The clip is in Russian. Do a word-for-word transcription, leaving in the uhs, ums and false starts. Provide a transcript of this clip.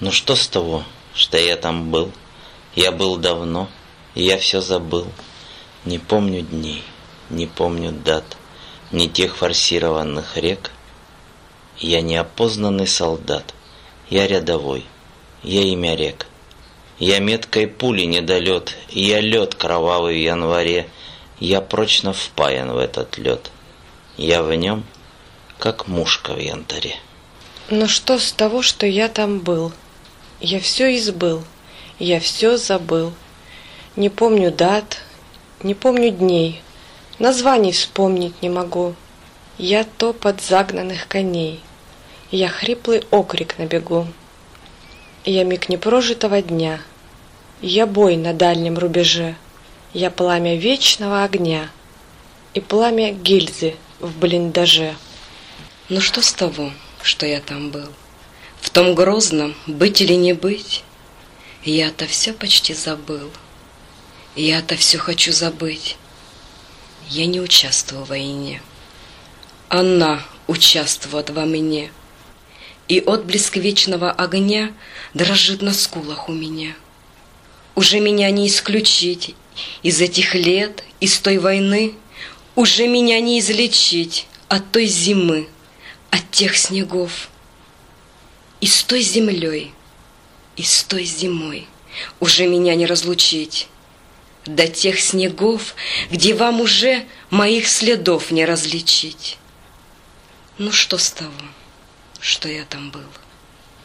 Ну что с того, что я там был? Я был давно, и я все забыл. Не помню дней, не помню дат, ни тех форсированных рек. Я неопознанный солдат, я рядовой, я имя рек. Я меткой пули недолет, я лед кровавый в январе. Я прочно впаян в этот лед, я в нем, как мушка в янтаре. Но что с того, что я там был? Я все избыл, я все забыл. Не помню дат, не помню дней, названий вспомнить не могу. Я топот загнанных коней, я хриплый окрик на бегу. Я миг непрожитого дня, я бой на дальнем рубеже, я пламя вечного огня и пламя гильзы в блиндаже. Ну что с того, что я там был? В том грозном быть или не быть? Я-то все почти забыл. Я-то все хочу забыть. Я не участвовал в войне. Она участвует во мне. И отблеск вечного огня дрожит на скулах у меня. Уже меня не исключить из этих лет, из той войны. Уже меня не излечить от той зимы, от тех снегов. И с той землей, и с той зимой уже меня не разлучить. До тех снегов, где вам уже моих следов не различить. Ну что с того, что я там был?